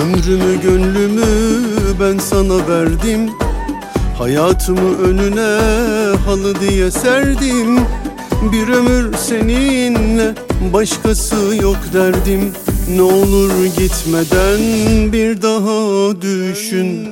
Ömrümü gönlümü ben sana verdim. Hayatımı önüne halı diye serdim. Bir ömür seninle başkası yok derdim. Ne olur gitmeden bir daha düşün.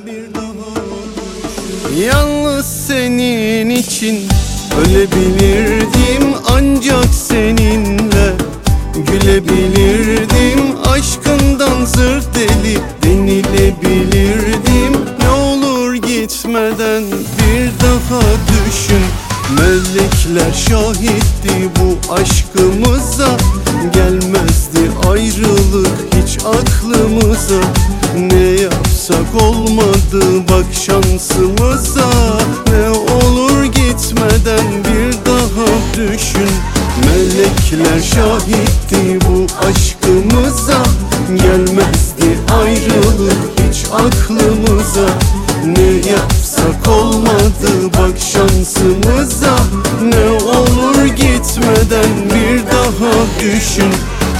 Yalnız senin için ölebilirdim, ancak seninle gülebilirdim. Aşkından zırt deli denilebilirdim. Ne olur gitmeden bir daha düşün. Melekler şahitti bu aşkımıza. Gelmezdi ayrılık hiç aklımıza. Ne yapsak olmadı bak şansımıza. Ne olur gitmeden bir daha düşün. Melekler şahitti bu aşkımıza. Gelmezdi ayrılık hiç aklımıza. Ne yapsak olmadı bak şansımıza. Ne olur gitmeden bir daha düşün.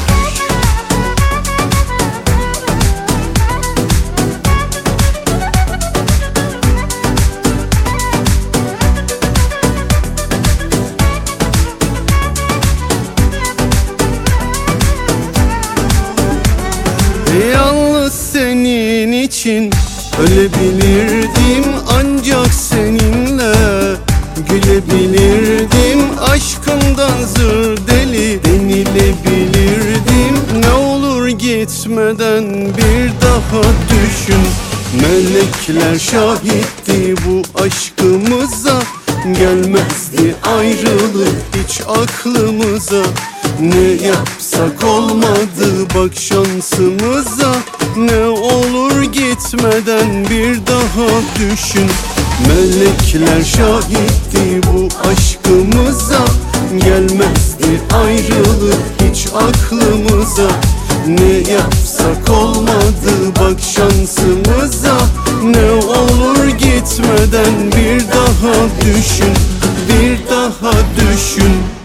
Yalnız senin için ölebilirdim, ancak seninle gülebilirdim. Aşkından zır deli denilebilirdim. Ne olur gitmeden bir daha düşün. Melekler şahitti bu aşkımıza. Gelmezdi ayrılık hiç aklımıza. Ne yapsak olmadı bak şansımıza. Ne olur gitmeden bir daha düşün. Melekler şahitti bu aşkımıza. Gelmezdi ayrılık hiç aklımıza. Ne yapsak olmadı bak şansımıza. Ne olur gitmeden bir daha düşün. Bir daha düşün.